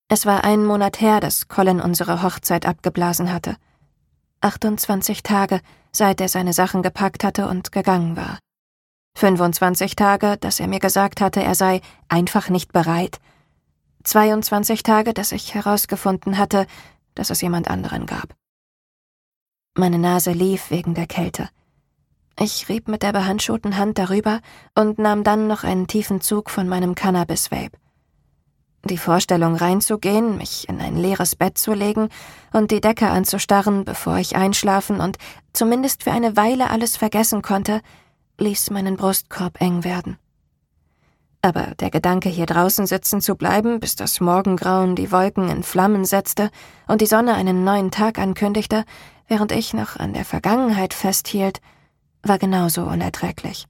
Es war 1 Monat her, dass Colin unsere Hochzeit abgeblasen hatte. 28 Tage, seit er seine Sachen gepackt hatte und gegangen war. 25 Tage, dass er mir gesagt hatte, er sei einfach nicht bereit. 22 Tage, dass ich herausgefunden hatte, dass es jemand anderen gab. Meine Nase lief wegen der Kälte. Ich rieb mit der behandschuhten Hand darüber und nahm dann noch einen tiefen Zug von meinem Cannabis-Vape. Die Vorstellung, reinzugehen, mich in ein leeres Bett zu legen und die Decke anzustarren, bevor ich einschlafen und zumindest für eine Weile alles vergessen konnte, ließ meinen Brustkorb eng werden. Aber der Gedanke, hier draußen sitzen zu bleiben, bis das Morgengrauen die Wolken in Flammen setzte und die Sonne einen neuen Tag ankündigte, während ich noch an der Vergangenheit festhielt, war genauso unerträglich.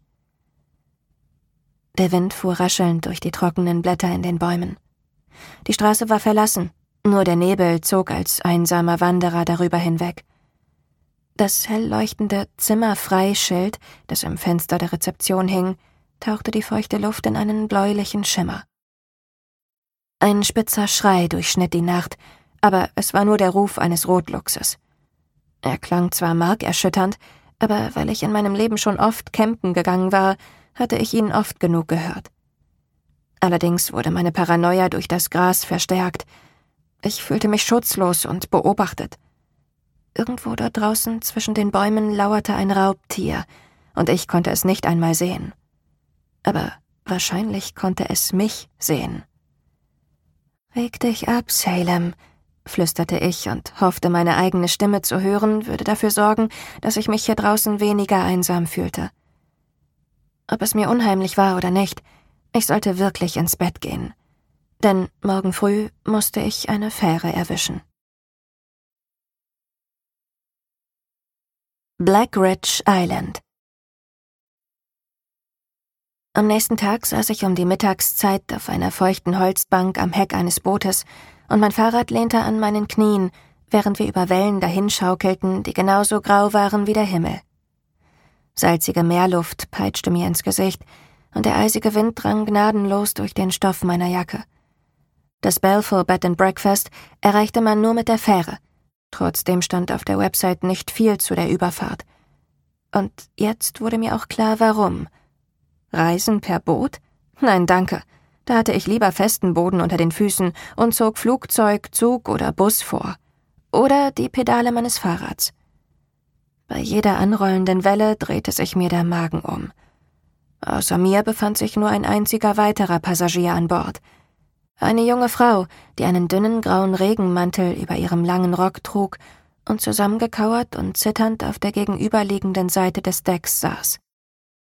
Der Wind fuhr raschelnd durch die trockenen Blätter in den Bäumen. Die Straße war verlassen, nur der Nebel zog als einsamer Wanderer darüber hinweg. Das hell leuchtende Zimmerfrei-Schild, das im Fenster der Rezeption hing, tauchte die feuchte Luft in einen bläulichen Schimmer. Ein spitzer Schrei durchschnitt die Nacht, aber es war nur der Ruf eines Rotluchses. Er klang zwar markerschütternd, aber weil ich in meinem Leben schon oft campen gegangen war, hatte ich ihn oft genug gehört. Allerdings wurde meine Paranoia durch das Gras verstärkt. Ich fühlte mich schutzlos und beobachtet. Irgendwo dort draußen zwischen den Bäumen lauerte ein Raubtier, und ich konnte es nicht einmal sehen. Aber wahrscheinlich konnte es mich sehen. »Reg dich ab, Salem«, flüsterte ich und hoffte, meine eigene Stimme zu hören, würde dafür sorgen, dass ich mich hier draußen weniger einsam fühlte. Ob es mir unheimlich war oder nicht, ich sollte wirklich ins Bett gehen. Denn morgen früh musste ich eine Fähre erwischen. Black Ridge Island. Am nächsten Tag saß ich um die Mittagszeit auf einer feuchten Holzbank am Heck eines Bootes und mein Fahrrad lehnte an meinen Knien, während wir über Wellen dahinschaukelten, die genauso grau waren wie der Himmel. Salzige Meerluft peitschte mir ins Gesicht und der eisige Wind drang gnadenlos durch den Stoff meiner Jacke. Das Balfour Bed and Breakfast erreichte man nur mit der Fähre. Trotzdem stand auf der Website nicht viel zu der Überfahrt. Und jetzt wurde mir auch klar, warum. Reisen per Boot? Nein, danke. Da hatte ich lieber festen Boden unter den Füßen und zog Flugzeug, Zug oder Bus vor. Oder die Pedale meines Fahrrads. Bei jeder anrollenden Welle drehte sich mir der Magen um. Außer mir befand sich nur ein einziger weiterer Passagier an Bord. Eine junge Frau, die einen dünnen grauen Regenmantel über ihrem langen Rock trug und zusammengekauert und zitternd auf der gegenüberliegenden Seite des Decks saß.